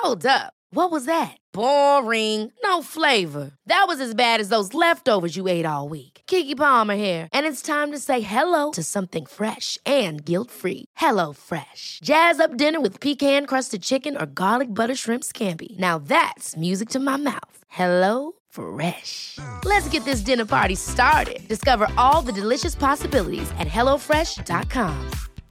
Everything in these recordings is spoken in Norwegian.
Hold up. What was that? Boring. No flavor. That was as bad as those leftovers you ate all week. Keke Palmer here, and it's time to say hello to something fresh and guilt-free. Hello Fresh. Jazz up dinner with pecan-crusted chicken or garlic butter shrimp scampi. Now that's music to my mouth. Hello Fresh. Let's get this dinner party started. Discover all the delicious possibilities at hellofresh.com.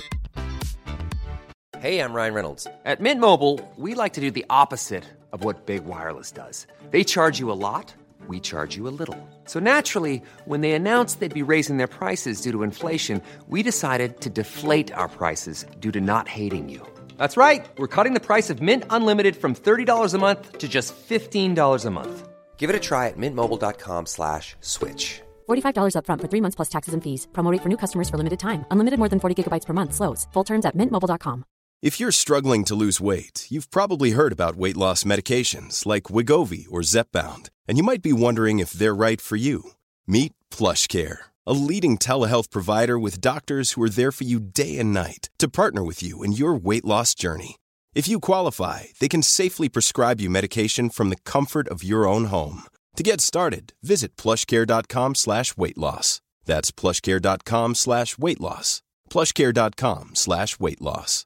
Hey, I'm Ryan Reynolds. At Mint Mobile, we like to do the opposite of what Big Wireless does. They charge you a lot, we charge you a little. So naturally, when they announced they'd be raising their prices due to inflation, we decided to deflate our prices due to not hating you. That's right. We're cutting the price of Mint Unlimited from $30 a month to just $15 a month. Give it a try at mintmobile.com/switch. $45 up front for 3 months plus taxes and fees. Promo rate for new customers for limited time. Unlimited more than 40 gigabytes per month. Slows full terms at mintmobile.com. If you're struggling to lose weight, you've probably heard about weight loss medications like Wegovy or Zepbound, and you might be wondering if they're right for you. Meet PlushCare, a leading telehealth provider with doctors who are there for you day and night to partner with you in your weight loss journey. If you qualify, they can safely prescribe you medication from the comfort of your own home. To get started, visit plushcare.com/weight-loss. That's plushcare.com/weight-loss. plushcare.com/weight-loss.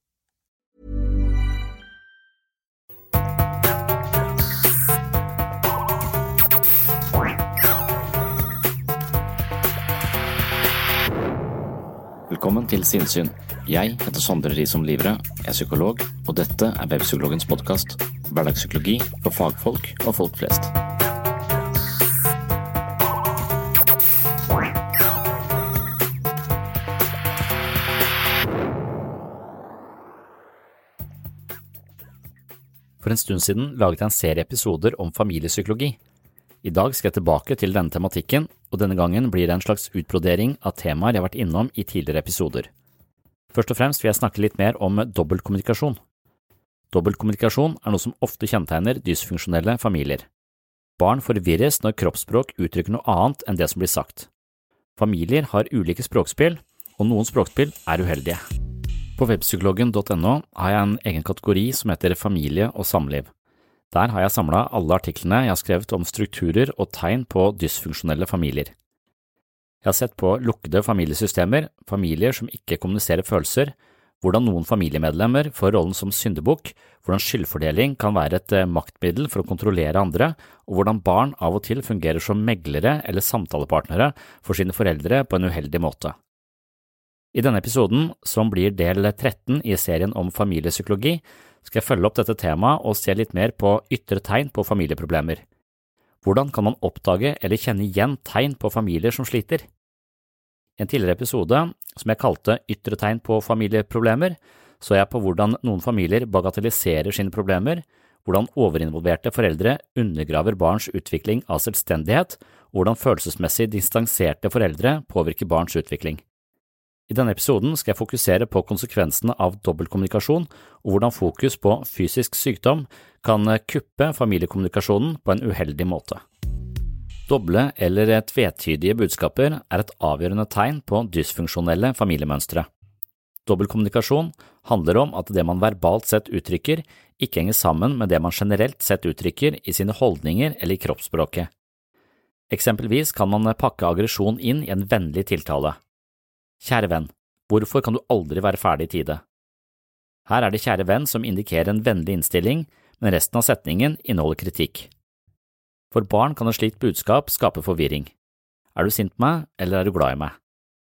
Velkommen til Sinnsyn. Jeg heter Sondre Risom Livre, jeg er psykolog, og dette er Webpsykologens podcast. Hverdagspsykologi for fagfolk og folk flest. For en stund siden laget jeg en serie episoder om familiepsykologi. I dag skal jeg tilbake til denne tematikken, og denne gangen blir det en slags utbrodering av temaer jeg har vært innom i tidligere episoder. Først og fremst vil jeg snakke litt mer om dobbeltkommunikasjon. Dobbeltkommunikasjon er noe som ofte kjennetegner dysfunksjonelle familier. Barn forvirres når kroppsspråk uttrykker noe annet enn det som blir sagt. Familier har ulike språkspill, og noen språkspill er uheldige. På webpsykologen.no har jeg en egen kategori som heter familie og samliv. Der har jeg samlet alle artiklene jeg har skrevet om strukturer og tegn på dysfunksjonelle familier. Jeg har sett på lukkede familiesystemer, familier som ikke kommuniserer følelser, hvordan noen familiemedlemmer får rollen som syndebukk, hvordan skyldfordeling kan være et maktmiddel for å kontrollere andre, og hvordan barn av og til fungerer som meglere eller samtalepartnere for sine foreldre på en uheldig måte. I denne episoden, som blir del 13 i serien om familiepsykologi, skal jeg følge opp dette temaet og se litt mer på ytre tegn på familieproblemer. Hvordan kan man oppdage eller kjenne igjen tegn på familier som sliter? I en tidligere episode, som jeg kalte ytre tegn på familieproblemer, så jeg på hvordan noen familier bagatelliserer sine problemer, hvordan overinvolverte foreldre undergraver barns utvikling av selvstendighet, og hvordan følelsesmessig distanserte foreldre påvirker barns utvikling. I denne episoden skal jeg fokusere på konsekvensene av dobbeltkommunikasjon og hvordan fokus på fysisk sykdom kan kuppe familiekommunikasjonen på en uheldig måte. Doble eller tvetydige budskaper er et avgjørende tegn på dysfunksjonelle familiemønstre. Dobbeltkommunikasjon handler om at det man verbalt sett uttrykker, ikke henger sammen med det man generelt sett uttrykker i sine holdninger eller i kroppsspråket. Eksempelvis kan man pakke aggresjon inn i en vennlig tiltale. Kjære venn, hvorfor kan du aldri være ferdig i tide? Her er det kjære venn som indikerer en vennlig innstilling, men resten av setningen inneholder kritikk. For barn kan et slikt budskap skape forvirring. Er du sint på meg, eller er du glad i meg?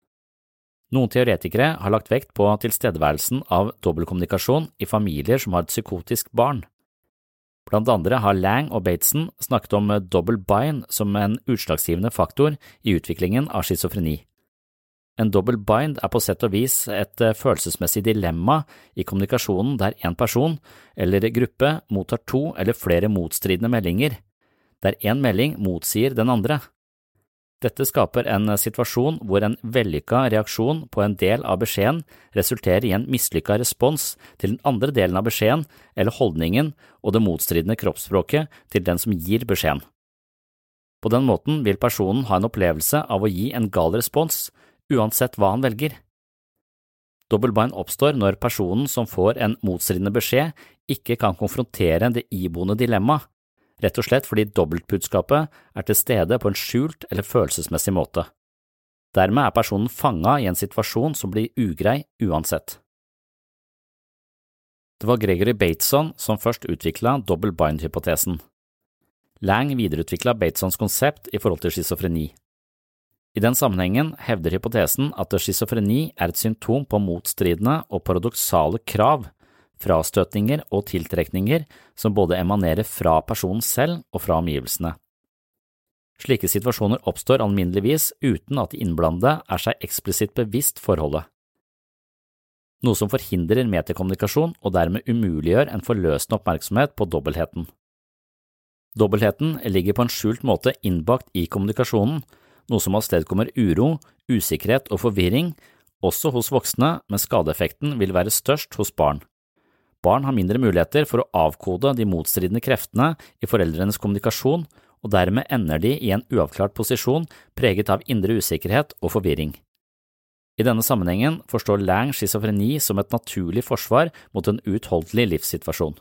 Noen teoretikere har lagt vekt på tilstedeværelsen av dobbeltkommunikasjon i familier som har et psykotisk barn. Blant andre har Lang og Bateson snakket om double bind som en utslagsgivende faktor i utviklingen av schizofreni. En double bind er på sett og vis et følelsesmessig dilemma i kommunikasjonen der en person eller gruppe mottar to eller flere motstridende meldinger, der en melding motsier den andre. Dette skaper en situasjon hvor en vellykka reaksjon på en del av beskjeden resulterer i en mislykka respons til den andre delen av beskjeden eller holdningen og det motstridende kroppsspråket til den som gir beskjeden. På den måten vil personen ha en opplevelse av å gi en gal respons, uansett hva han velger. Dobbeltbind oppstår når personen som får en motstridende beskjed ikke kan konfrontere det iboende dilemma, rett og slett fordi dobbeltbudskapet er til stede på en skjult eller følelsesmessig måte. Dermed er personen fanget i en situasjon som blir ugrei uansett. Det var Gregory Bateson som først utviklet double-bind-hypotesen. Lang videreutviklet Batesons konsept i forhold til schizofreni. I den sammenhengen hevder hypotesen at schizofreni er et symptom på motstridende og paradoksale krav, frastøtninger og tiltrekninger som både emanerer fra personen selv og fra omgivelsene. Slike situasjoner oppstår alminneligvis uten at de innblandede er seg eksplisitt bevisst forholdet. Noe som forhindrer metakommunikasjon og dermed umuliggjør en forløsende oppmerksomhet på dobbeltheten. Dobbeltheten ligger på en skjult måte innbakt i kommunikasjonen, noe som avstedkommer uro, usikkerhet og forvirring, også hos voksne, men skadeeffekten vil være størst hos barn. Barn har mindre muligheter for å avkode de motstridende kreftene i foreldrenes kommunikasjon, og dermed ender de i en uavklart posisjon preget av indre usikkerhet og forvirring. I denne sammenhengen forstår Lang schizofreni som et naturlig forsvar mot en uutholdelig livssituasjon.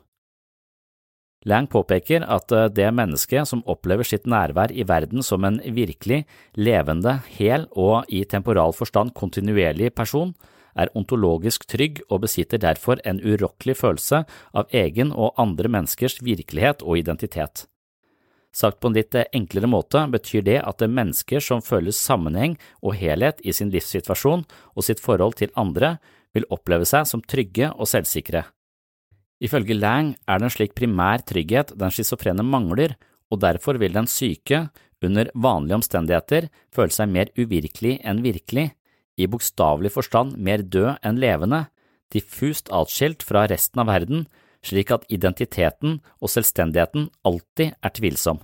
Lang påpeker at det mennesket som opplever sitt nærvær i verden som en virkelig, levende, hel og i temporal forstand kontinuerlig person, er ontologisk trygg og besitter derfor en urokkelig følelse av egen og andre menneskers virkelighet og identitet. Sagt på en litt enklere måte betyr det at mennesker som føler sammenheng og helhet i sin livssituasjon og sitt forhold til andre vil oppleve seg som trygge og selvsikre. Ifølge Lang er det en slik primær trygghet den schizofrene mangler, og derfor vil den syke, under vanlige omstendigheter, føle seg mer uvirkelig enn virkelig, i bokstavelig forstand mer død enn levende, diffust atskilt fra resten av verden, slik at identiteten og selvstendigheten alltid er tvilsom.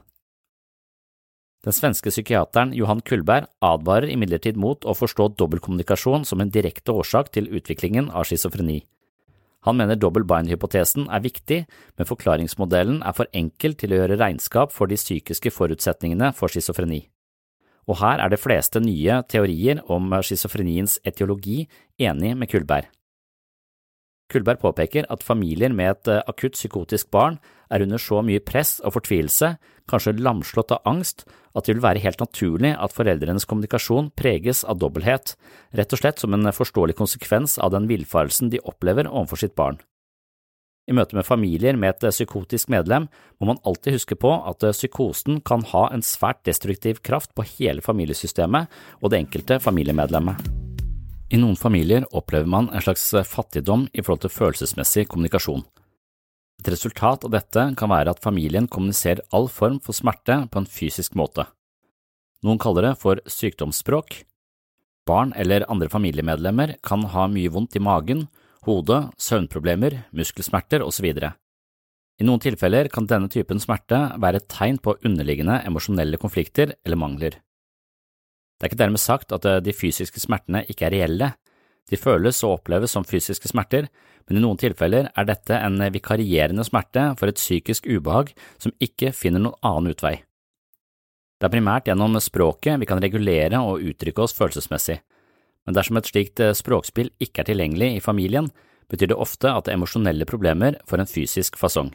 Den svenske psykiateren Johan Kullberg advarer imidlertid mot å forstå dobbeltkommunikasjon som en direkte årsak til utviklingen av schizofreni. Han mener double-bind-hypotesen er viktig, men forklaringsmodellen er for enkel til å gjøre regnskap for de psykiske forutsetningene for schizofreni. Og her er de fleste nye teorier om schizofreniens etiologi enig med Kullberg. Kullberg påpeker at familier med et akutt psykotisk barn er under så mye press og fortvilelse, kanskje lamslått av angst, at det vil være helt naturlig at foreldrenes kommunikasjon preges av dobbelthet, rett og slett som en forståelig konsekvens av den villfarelsen de opplever overfor sitt barn. I møte med familier med et psykotisk medlem må man alltid huske på at psykosen kan ha en svært destruktiv kraft på hele familiesystemet og det enkelte familiemedlemmet. I noen familier opplever man en slags fattigdom i forhold til følelsesmessig kommunikasjon. Et resultat av dette kan være at familien kommuniserer all form for smerte på en fysisk måte. Noen kaller det for sykdomsspråk. Barn eller andre familiemedlemmer kan ha mye vondt i magen, hodet, søvnproblemer, muskelsmerter osv. I noen tilfeller kan denne typen smerte være et tegn på underliggende emosjonelle konflikter eller mangler. Det er ikke dermed sagt at de fysiske smertene ikke er reelle. De føles og oppleves som fysiske smerter, men i noen tilfeller er dette en vikarierende smerte for et psykisk ubehag som ikke finner noen annen utvei. Det er primært gjennom språket vi kan regulere og uttrykke oss følelsesmessig, men dersom et slikt språkspill ikke er tilgjengelig i familien, betyr det ofte at det er emosjonelle problemer får en fysisk fasong.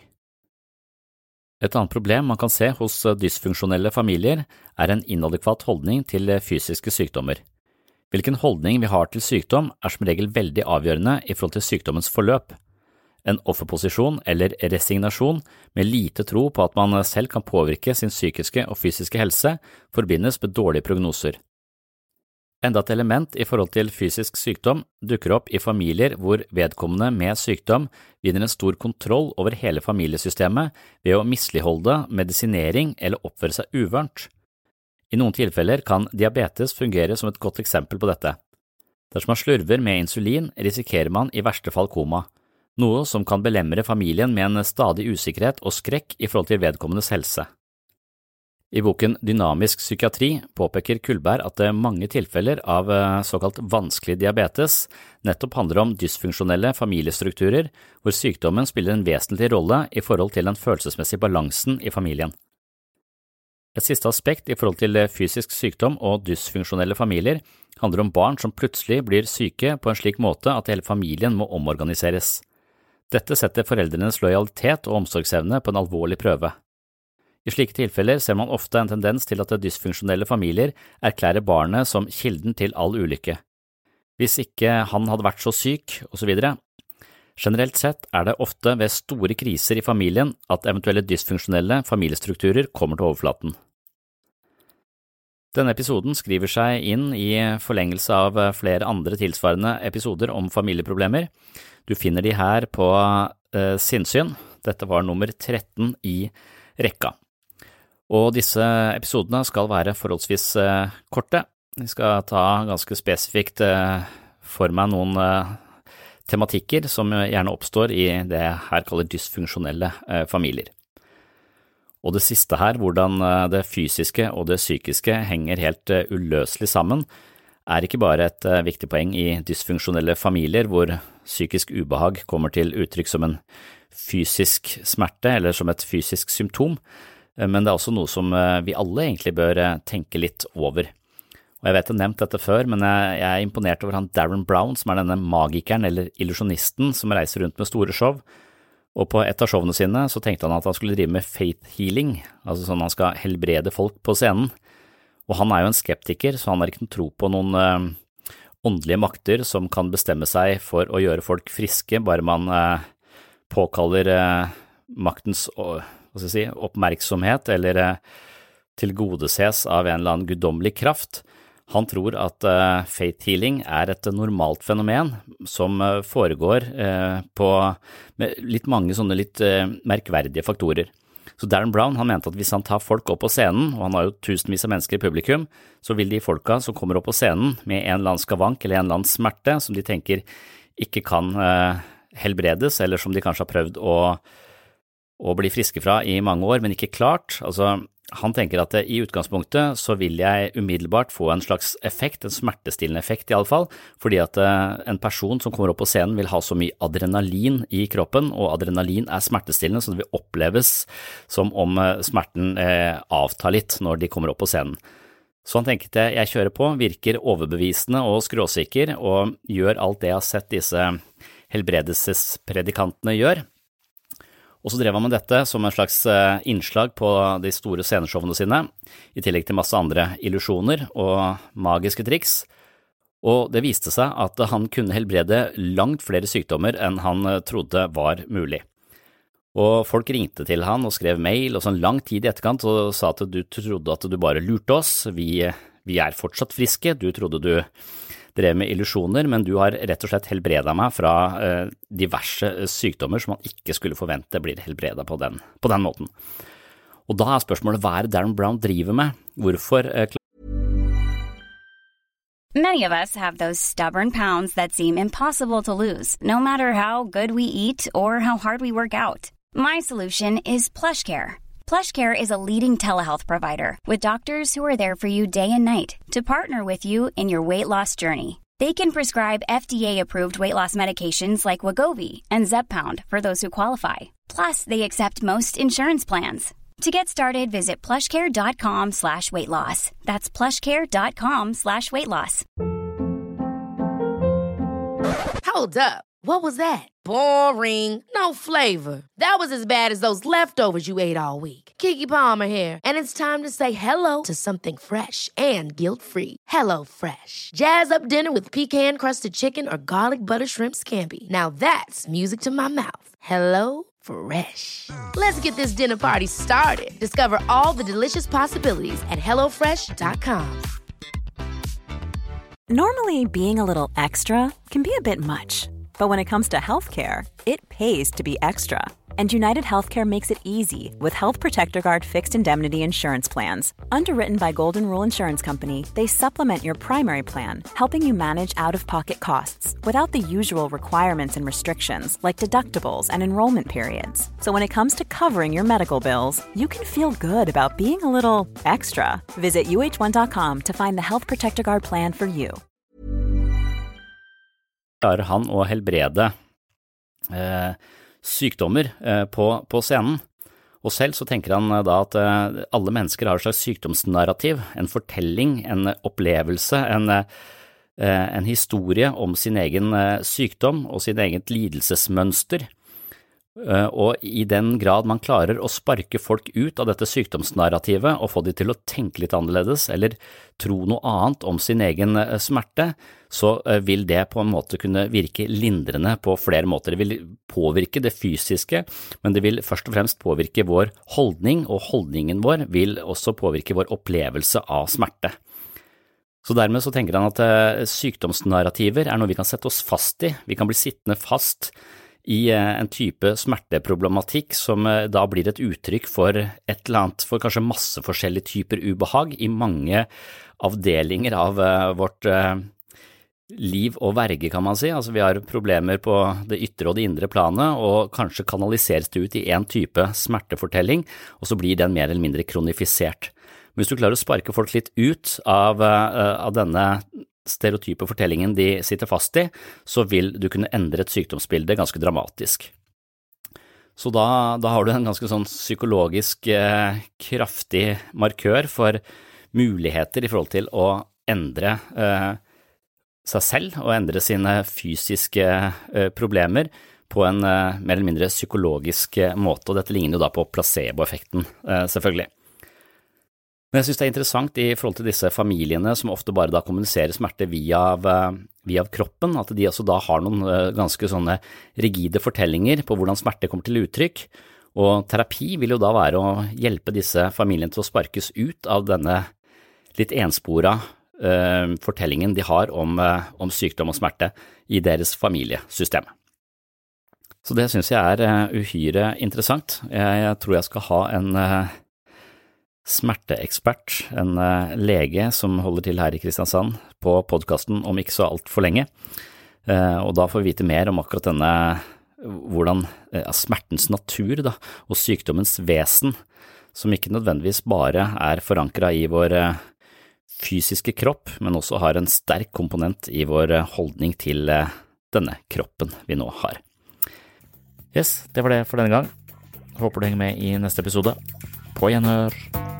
Et annet problem man kan se hos dysfunksjonelle familier er en inadekvat holdning til fysiske sykdommer. Hvilken holdning vi har til sykdom er som regel veldig avgjørende i forhold til sykdommens forløp. En offerposisjon eller resignasjon med lite tro på at man selv kan påvirke sin psykiske og fysiske helse forbindes med dårlige prognoser. Enda et element i forhold til fysisk sykdom dukker opp i familier hvor vedkommende med sykdom vinner en stor kontroll over hele familiesystemet ved å misligholde medisinering eller oppføre seg uvørent. I noen tilfeller kan diabetes fungere som et godt eksempel på dette. Dersom man slurver med insulin, risikerer man i verste fall koma, noe som kan belemre familien med en stadig usikkerhet og skrekk i forhold til vedkommendes helse. I boken Dynamisk psykiatri påpeker Kullberg at mange tilfeller av såkalt vanskelig diabetes nettopp handler om dysfunksjonelle familiestrukturer hvor sykdommen spiller en vesentlig rolle i forhold til den følelsesmessige balansen i familien. Et siste aspekt I forhold til fysisk sykdom og dysfunksjonelle familier handler om barn som plutselig blir syke på en slik måte at hele familien må omorganiseres. Dette setter foreldrenes lojalitet og omsorgsevne på en alvorlig prøve. I slike tilfeller ser man ofte en tendens til at dysfunksjonelle familier erklærer barnet som kilden til all ulykke. Hvis ikke han hadde vært så syk, og så videre. Generelt sett det ofte ved store kriser I familien at eventuelle dysfunksjonelle familiestrukturer kommer til overflaten. Denne episoden skriver seg inn I forlengelse av flere andre tilsvarende episoder om familieproblemer. Du finner de her på Sinnsyn. Dette var nummer 13 I rekka. Og disse episodene skal være forholdsvis korte. Jeg skal ta ganske spesifikt for meg noen tematikker som gjerne oppstår I det jeg her kaller dysfunksjonelle familier. Og det siste her, hvordan det fysiske og det psykiske henger helt uløselig sammen, ikke bare et viktig poeng I dysfunksjonelle familier hvor psykisk ubehag kommer til uttrykk som en fysisk smerte eller som et fysisk symptom, men det også noe som vi alle egentlig bør tenke litt over. Og jeg vet jeg har nevnt dette før, men jeg imponert over han Darren Brown, som denne magikeren eller illusionisten som reiser rundt med store show. Og på et av showene sine så tenkte han at han skulle drive med faith healing, altså sånn han skal helbrede folk på scenen. Og han jo en skeptiker, så han har ikke noe tro på noen åndelige makter som kan bestemme seg for å gjøre folk friske, bare man påkaller maktens oppmerksomhet eller tilgodeses av en eller annen guddommelig kraft. Han tror at faith healing et normalt fenomen som foregår med litt mange sånne litt merkverdige faktorer. Så Darren Brown han mente at hvis han tar folk opp på scenen, og han har jo tusenvis av mennesker I publikum, så vil de folka som kommer opp på scenen med en eller annen skavank eller en eller annen smerte som de tenker ikke kan helbredes, eller som de kanskje har prøvd å bli friske fra I mange år, men ikke klart. Altså, han tenker at I utgangspunktet så vil jeg umiddelbart få en slags effekt, en smertestillende effekt I alle fall, fordi at en person som kommer opp på scenen vil ha så mye adrenalin I kroppen, og adrenalin smertestillende, så det vil oppleves som om smerten avtar litt når de kommer opp på scenen. Så han tenkte jeg kjører på, virker overbevisende og skråsikker, og gjør alt det jeg har sett disse helbredelsespredikantene gjør. Og så drev han med dette som en slags innslag på de store sceneshowene sine, I tillegg til masse andre illusjoner og magiske triks. Og det viste seg at han kunne helbrede langt flere sykdommer enn han trodde var mulig. Og folk ringte til han og skrev mail og sånn lang tid I etterkant og sa at du trodde at du bare lurte oss, vi fortsatt friske, du trodde du drev med illusjoner, men du har rett og slett helbredet meg fra diverse sykdommer som man ikke skulle forvente blir helbredet på den måten. Og da spørsmålet, hva Darren Brown driver med? Hvorfor Many of us have those stubborn pounds that seem impossible to lose, no matter how good we eat or how hard we work out. My solution is PlushCare. PlushCare is a leading telehealth provider with doctors who are there for you day and night to partner with you in your weight loss journey. They can prescribe FDA-approved weight loss medications like Wegovy and Zepbound for those who qualify. Plus, they accept most insurance plans. To get started, visit plushcare.com/weightloss. That's plushcare.com/weightloss. Hold up. What was that? Boring. No flavor. That was as bad as those leftovers you ate all week. Keke Palmer here, and it's time to say hello to something fresh and guilt-free. Hello Fresh. Jazz up dinner with pecan-crusted chicken or garlic butter shrimp scampi. Now that's music to my mouth. Hello Fresh. Let's get this dinner party started. Discover all the delicious possibilities at hellofresh.com. Normally, being a little extra can be a bit much. But when it comes to healthcare, it pays to be extra. And United Healthcare makes it easy with Health Protector Guard fixed indemnity insurance plans. Underwritten by Golden Rule Insurance Company, they supplement your primary plan, helping you manage out-of-pocket costs without the usual requirements and restrictions like deductibles and enrollment periods. So when it comes to covering your medical bills, you can feel good about being a little extra. Visit uh1.com to find the Health Protector Guard plan for you. Klarer han å helbrede sykdommer på scenen. Og selv så tenker han da at alle mennesker har et slags sykdomsnarrativ, en fortelling, en opplevelse, en historie om sin egen sykdom og sin eget lidelsesmønster. Og i den grad man klarer å sparke folk ut av dette sykdomsnarrativet og få de til å tenke litt annerledes eller tro noe annet om sin egen smerte, så vil det på en måte kunne virke lindrende på flere måter. Det vil påvirke det fysiske, men det vil først og fremst påvirke vår holdning, og holdningen vår vil også påvirke vår opplevelse av smerte. Så dermed så tenker han at sykdomsnarrativer er noe vi kan sette oss fast i. Vi kan bli sittende fast i en type smerteproblematikk som da blir et uttrykk for et eller annet, for kanskje masse forskjellige typer ubehag i mange avdelinger av vårt liv og verge, kan man si. Altså vi har problemer på det ytre og det indre planet, og kanskje kanaliseres det ut i en type smertefortelling, og så blir den mer eller mindre kronifisert. Men hvis du klarer å sparke folk litt ut av denne stereotype fortellingen de sitter fast i, så vil du kunne endre et sykdomsbilde ganske dramatisk. Så da har du en ganske sånn psykologisk kraftig markør for muligheter i forhold til å endre seg selv og endre sine fysiske problemer på en mer eller mindre psykologisk måte, og dette ligner jo da på placeboeffekten, selvfølgelig. Men jeg synes det er interessant i forhold til disse familiene som ofte bare da kommuniserer smerte via kroppen, at de også da har noen ganske sånne rigide fortellinger på hvordan smerte kommer til uttrykk, og terapi vil jo da være å hjelpe disse familiene til å sparkes ut av denne litt ensporet fortellingen de har om sykdom og smerte i deres familiesystem. Så det synes jeg er uhyre interessant. Jeg tror jeg skal ha en smerteekspert, en lege som holder til her i Kristiansand på podcasten om ikke så alt for lenge, og da får vi vite mer om akkurat hvordan smertens natur da, og sykdommens vesen, som ikke nødvendigvis bare er forankret i vår fysiske kropp, men også har en sterk komponent i vår holdning til denne kroppen vi nå har. Yes, det var det for denne gang. Håper du henger med i neste episode. På gjenhør!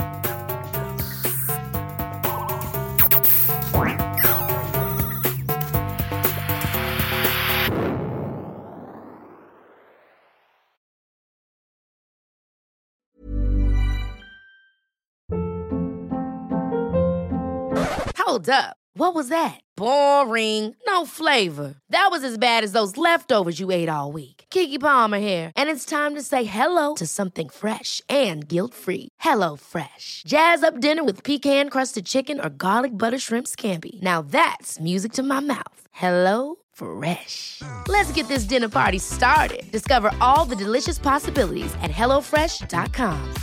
Hold up. What was that? Boring. No flavor. That was as bad as those leftovers you ate all week. Keke Palmer here, and it's time to say hello to something fresh and guilt-free. Hello Fresh. Jazz up dinner with pecan-crusted chicken or garlic butter shrimp scampi. Now that's music to my mouth. Hello Fresh. Let's get this dinner party started. Discover all the delicious possibilities at hellofresh.com.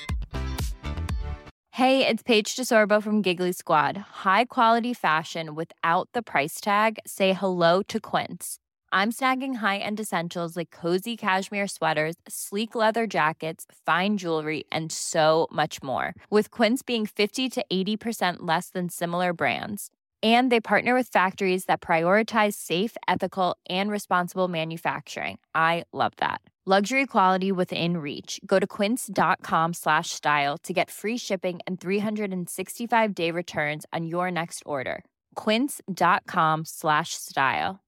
Hey, it's Paige DeSorbo from Giggly Squad. High quality fashion without the price tag. Say hello to Quince. I'm snagging high-end essentials like cozy cashmere sweaters, sleek leather jackets, fine jewelry, and so much more. With Quince being 50 to 80% less than similar brands. And they partner with factories that prioritize safe, ethical, and responsible manufacturing. I love that. Luxury quality within reach. Go to quince.com/style to get free shipping and 365-day returns on your next order. Quince.com/style.